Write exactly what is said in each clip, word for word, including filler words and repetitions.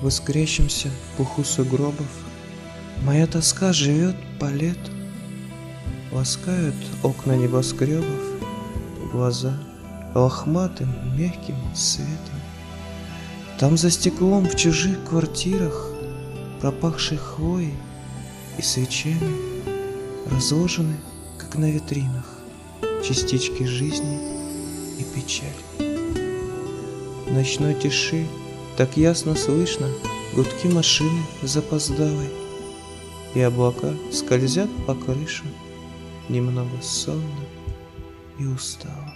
В искрящемся пуху сугробов моя тоска живет по лету. Ласкают окна небоскребов глаза лохматым мягким светом. Там за стеклом в чужих квартирах, пропахших хвоей и свечами, разложены, как на витринах, частички жизни и печали. В ночной тиши так ясно слышно гудки машины запоздалой, и облака скользят по крышам немного сонно и устало.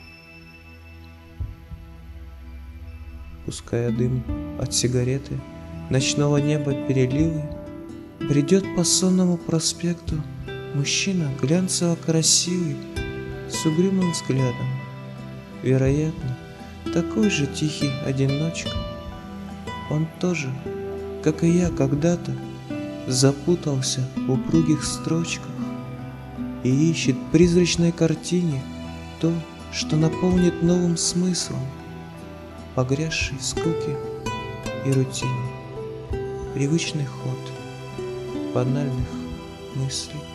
Пуская дым от сигареты ночного неба переливы, бредет по сонному проспекту мужчина глянцево красивый, с угрюмым взглядом, вероятно, такой же тихий одиночка. Он тоже, как и я когда-то, запутался в упругих строчках и ищет в призрачной картине то, что наполнит новым смыслом погрязший в скуке и рутине привычный ход банальных мыслей.